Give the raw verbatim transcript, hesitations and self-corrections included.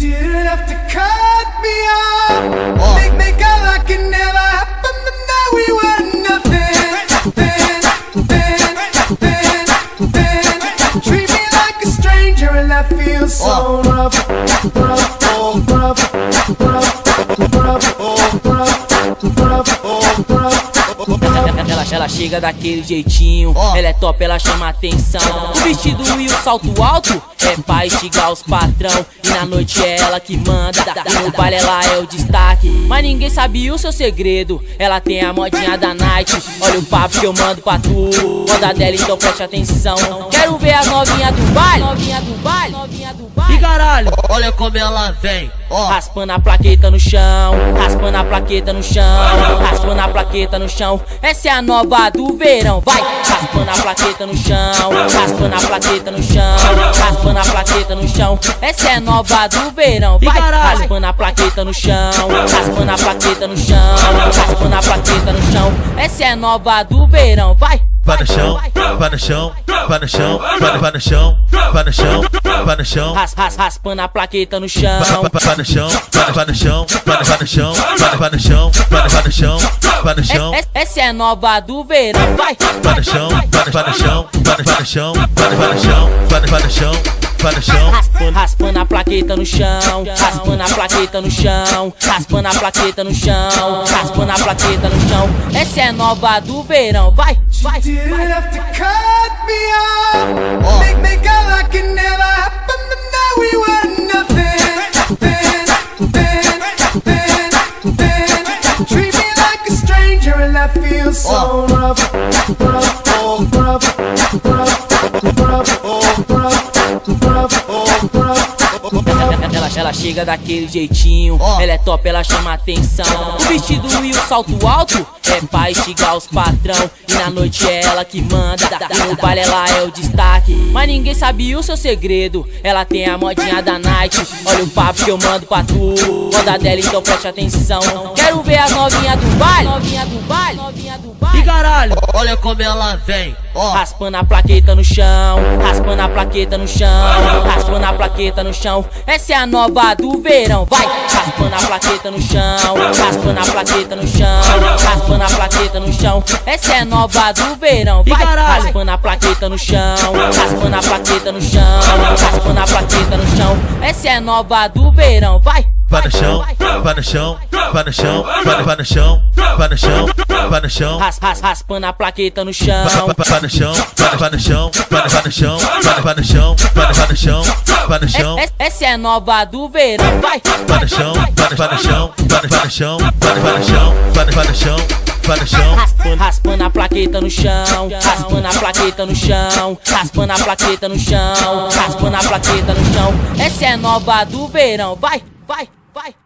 didn't have to cut me off. Oh. Make make out like it never happened, but now we were nothing. Then, then, then, then, treat me like a stranger and that feels so oh. rough, rough, oh, rough, rough, rough, rough, oh, rough, rough, oh, rough. Ela, ela chega daquele jeitinho, oh. Ela é top, ela chama atenção. O vestido e o salto alto é pra instigar os patrão. E na noite é ela que manda, e no baile ela é o destaque. Mas ninguém sabe o seu segredo, ela tem a modinha da night. Olha o papo que eu mando pra tu, moda dela, então preste atenção. Quero ver a novinha do baile, novinha do baile, novinha do baile. E caralho, olha como ela vem, ó. Raspando a plaqueta no chão, raspando a plaqueta no chão, raspando a plaqueta no chão. Essa é a nova do verão, vai! Raspando a plaqueta no chão, raspando a plaqueta no chão, raspando a plaqueta no chão. Essa é a nova do verão, vai! Raspando a plaqueta no chão, raspando a plaqueta no chão, raspando a plaqueta no chão. Essa é a nova do verão, vai! Vai no chão, vai no chão, vai no chão, vai vai no chão, vai no chão, vai no chão. Ras, ras, raspando a plaqueta no chão. Vai no chão, vai vai no chão, vai vai no chão, vai vai no chão, vai vai no chão, vai no chão. Essa é a nova do verão, vai! Vai no chão, vai vai no chão, vai vai no chão, vai vai no chão, vai vai no chão. Vai no chão. Raspando, raspando a plaqueta no chão, raspando a plaqueta no chão, raspando a plaqueta no chão, raspando a plaqueta no chão. Essa é nova do verão, vai, vai, didn't vai. have to cut me off. Oh. Make make out like it never happened, but now we were nothing. Then, then, then, then, treat me like a stranger and that feels so oh. rough, rough, oh, rough, rough, rough, oh, rough. Ela, ela chega daquele jeitinho, oh. Ela é top, ela chama atenção. O vestido e o salto alto é pra instigar os patrão. E na noite é ela que manda, e no baile ela é o destaque. Mas ninguém sabe o seu segredo, ela tem a modinha da night. Olha o papo que eu mando pra tu, moda dela, então preste atenção. Quero ver a novinha do baile, novinha do baile, novinha do baile. E caralho, olha como ela vem, ó. Raspando a plaqueta no chão, raspando a plaqueta no chão, raspando a plaqueta no chão. Essa é a nova do verão, vai! Raspando a plaqueta no chão, raspando a plaqueta no chão, raspando a plaqueta no chão. Essa é a nova do verão, vai! Raspando a plaqueta no chão, raspando a plaqueta no chão, raspando a plaqueta no chão. Essa é a nova do verão, vai! Vai no chão, vai no chão, vai no chão, vai vai no chão, vai no chão, vai no chão. Ras, ras, raspando a plaqueta no chão. Vai no chão, vai vai no chão, vai vai no chão, vai vai no chão, vai vai no chão, vai no chão. Essa é a nova do verão, vai! Vai no chão, vai vai no chão, vai vai no chão, vai vai no chão, vai vai no chão. Vai no chão. Raspando, raspando a plaqueta no chão, raspando a plaqueta no chão, raspando a plaqueta no chão, raspando a plaqueta no chão. Essa é a nova do verão, vai, vai, vai.